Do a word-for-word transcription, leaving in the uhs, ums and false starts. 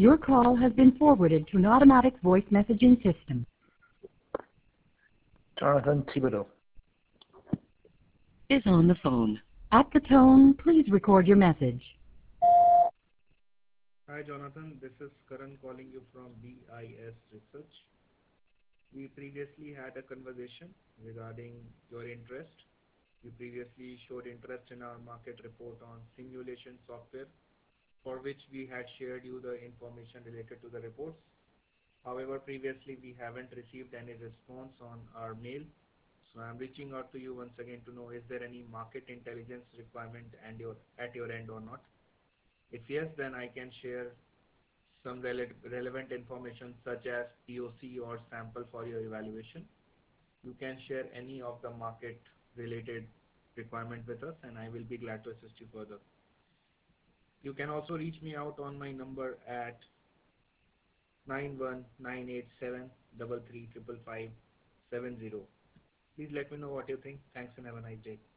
Your call has been forwarded to an automatic voice messaging system. Jonathan Thibodeau Is on the phone. At the tone, please record your message. Hi Jonathan, this is Karan calling you from B I S Research. We previously had a conversation regarding your interest. You previously showed interest in our market report on simulation software, for which we had shared you the information related to the reports. However, previously we haven't received any response on our mail. So I'm reaching out to you once again to know, is there any market intelligence requirement and your, at your end or not? If yes, then I can share some rele relevant information such as P O C or sample for your evaluation. You can share any of the market related requirement with us and I will be glad to assist you further. You can also reach me out on my number at nine one nine eight seven three three five five seven zero. Please let me know what you think. Thanks and have a nice day.